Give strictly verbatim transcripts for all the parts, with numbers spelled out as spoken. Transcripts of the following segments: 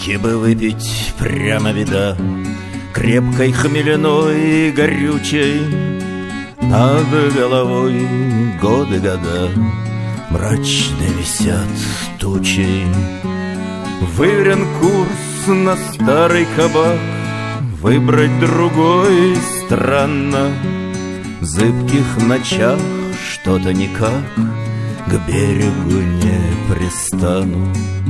Водки бы выпить прямо беда, крепкой, хмеляной, горючей. Над головой годы года мрачно висят тучей. Выверен курс на старый кабак, выбрать другой странно. В зыбких ночах что-то никак к берегу не пристану.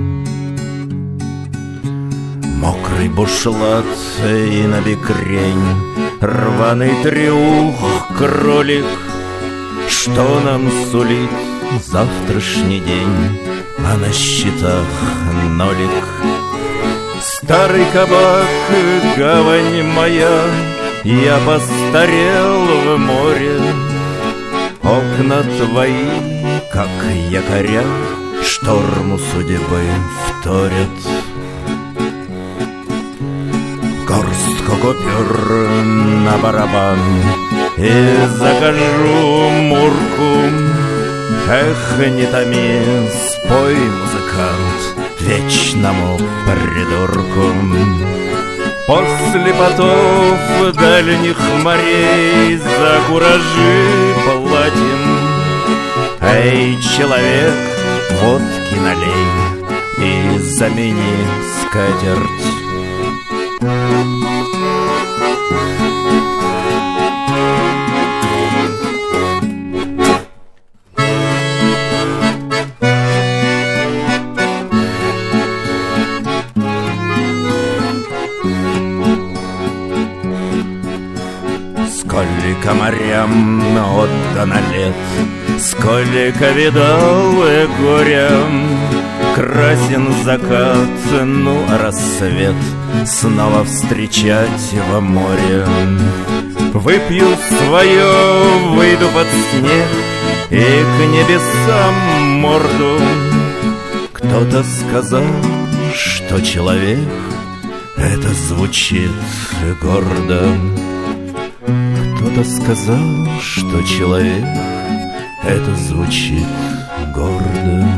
Мокрый бушлат и набекрень, рваный трюх, кролик. Что нам сулит завтрашний день, а на счетах нолик? Старый кабак, гавань моя, я постарел в море. Окна твои, как якоря, шторму судьбы вторят. Горстку купюр на барабан и закажу мурку. Эх, не томи, спой, музыкант, вечному придурку. После потов дальних морей за куражи платим. Эй, человек, водки налей и замени скатерть. Сколько морям отдано лет, сколько видал горя. Красен закат, ну а рассвет снова встречать во море. Выпью свое, выйду под снег и к небесам морду. Кто-то сказал, что человек — это звучит гордо. Кто-то сказал, что человек — это звучит гордо.